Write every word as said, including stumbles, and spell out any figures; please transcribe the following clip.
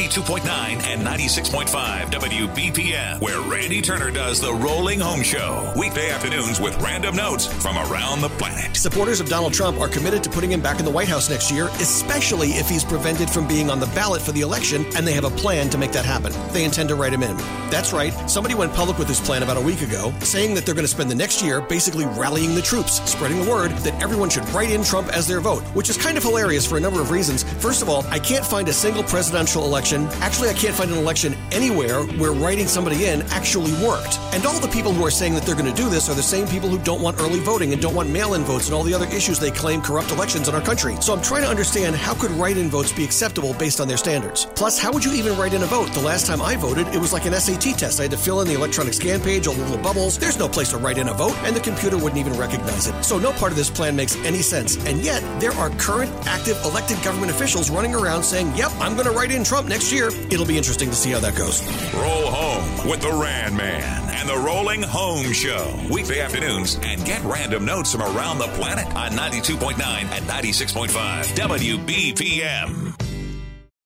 ninety-two point nine and ninety-six point five W B P M, where Randy Turner does the Rolling Home Show. Weekday afternoons with random notes from around the planet. Supporters of Donald Trump are committed to putting him back in the White House next year, especially if he's prevented from being on the ballot for the election, and they have a plan to make that happen. They intend to write him in. That's right. Somebody went public with this plan about a week ago, saying that they're going to spend the next year basically rallying the troops, spreading the word that everyone should write in Trump as their vote, which is kind of hilarious for a number of reasons. First of all, I can't find a single presidential election. Actually, I can't find an election anywhere where writing somebody in actually worked. And all the people who are saying that they're going to do this are the same people who don't want early voting and don't want mail-in votes and all the other issues they claim corrupt elections in our country. So I'm trying to understand, how could write-in votes be acceptable based on their standards? Plus, how would you even write in a vote? The last time I voted, it was like an S A T test. I had to fill in the electronic scan page, all the little bubbles. There's no place to write in a vote, and the computer wouldn't even recognize it. So no part of this plan makes any sense. And yet, there are current, active, elected government officials running around saying, yep, I'm going to write in Trump next year. It'll be interesting to see how that goes. Roll home with the Rand Man and the Rolling Home Show. Weekday afternoons, and get random notes from around the planet on ninety-two point nine and ninety-six point five W B P M.